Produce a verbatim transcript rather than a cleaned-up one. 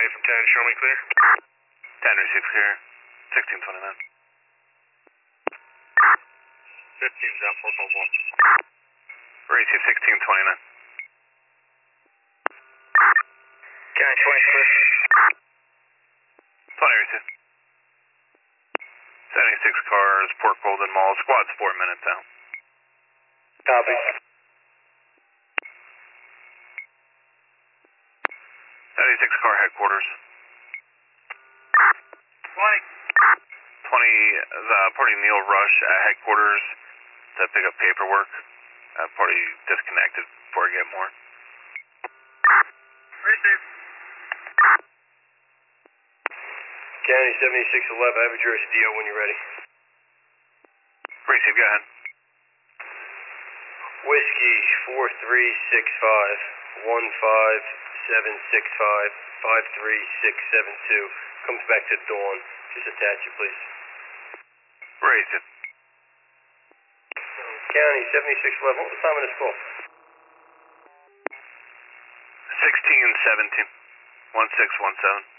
County from ten, show me clear. ten receive clear. sixteen twenty-nine. fifteen down, four point one. Receive sixteen twenty-nine. County twenty clear. twenty receive. seventy-six cars, Port Golden Mall. Squad's four minutes out. Copy. seventy-six car headquarters. twenty. twenty, the party Neil Rush at headquarters to pick up paperwork. Uh, party disconnected before I get more. Receive. County seventy-six eleven, I have a Jersey D O when you're ready. Receive, go ahead. Whiskey four three six five one five seven six five five three six seven two. Comes back to Dawn. Just attach it, please. Receive. County seventy-six eleven, what was the time of this call? sixteen seventeen. one six one seven.